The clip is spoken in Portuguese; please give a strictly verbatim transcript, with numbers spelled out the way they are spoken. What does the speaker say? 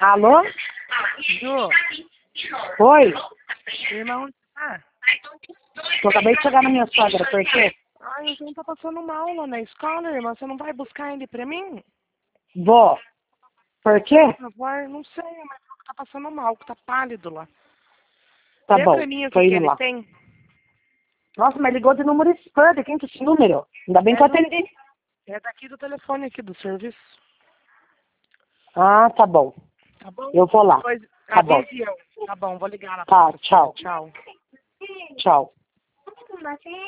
Alô? Ju, Oi? irmão, onde tá? Eu acabei de chegar na minha sogra, por quê? Ai, a gente tá passando mal lá na escola, irmã. Você não vai buscar ele pra mim? Vó, por quê? Por favor, não sei, mas tá passando mal, que tá pálido lá. Tá Vê bom, pra mim o tô que, que indo ele lá. tem. Nossa, mas ligou de número spam, de quem que é esse número? Ainda bem que É, eu do, atendi. é daqui do telefone aqui do serviço. Ah, tá bom. Tá bom? Eu vou lá. Depois Tá bom. avise eu. Tá bom, vou ligar lá pra Tá, você. tchau. Tchau. Tchau.